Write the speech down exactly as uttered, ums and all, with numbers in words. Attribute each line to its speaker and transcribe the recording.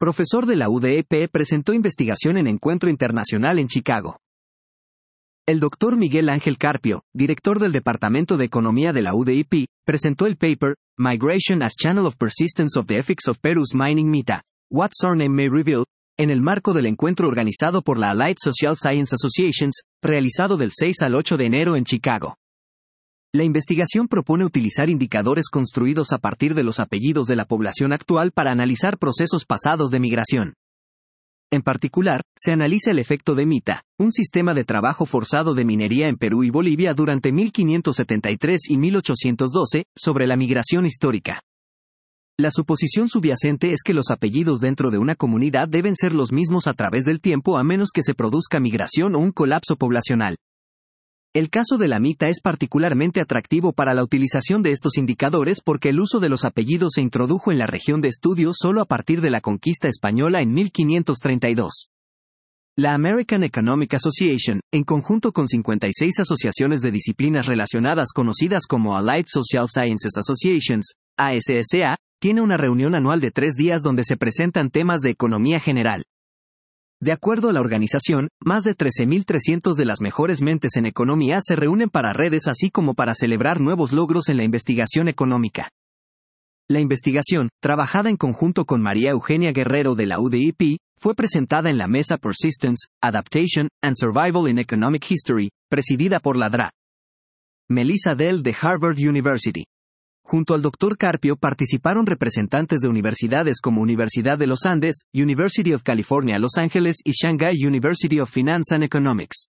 Speaker 1: profesor de la U D E P, presentó investigación en encuentro internacional en Chicago. El doctor Miguel Ángel Carpio, director del Departamento de Economía de la U D E P, presentó el paper, Migration as Channel of Persistence of the Ethics of Peru's Mining Mita, What Surname May Reveal, en el marco del encuentro organizado por la Allied Social Science Associations, realizado del seis al ocho de enero en Chicago. La investigación propone utilizar indicadores construidos a partir de los apellidos de la población actual para analizar procesos pasados de migración. En particular, se analiza el efecto de Mita, un sistema de trabajo forzado de minería en Perú y Bolivia durante mil quinientos setenta y tres y mil ochocientos doce, sobre la migración histórica. La suposición subyacente es que los apellidos dentro de una comunidad deben ser los mismos a través del tiempo a menos que se produzca migración o un colapso poblacional. El caso de la Mita es particularmente atractivo para la utilización de estos indicadores porque el uso de los apellidos se introdujo en la región de estudio solo a partir de la conquista española en mil quinientos treinta y dos. La American Economic Association, en conjunto con cincuenta y seis asociaciones de disciplinas relacionadas conocidas como Allied Social Sciences Associations, A S S A, tiene una reunión anual de tres días donde se presentan temas de economía general. De acuerdo a la organización, más de trece mil trescientas de las mejores mentes en economía se reúnen para redes así como para celebrar nuevos logros en la investigación económica. La investigación, trabajada en conjunto con María Eugenia Guerrero de la U D E P, fue presentada en la mesa Persistence, Adaptation, and Survival in Economic History, presidida por la Dra. Melissa Dell de Harvard University. Junto al doctor Carpio participaron representantes de universidades como Universidad de los Andes, University of California Los Ángeles y Shanghai University of Finance and Economics.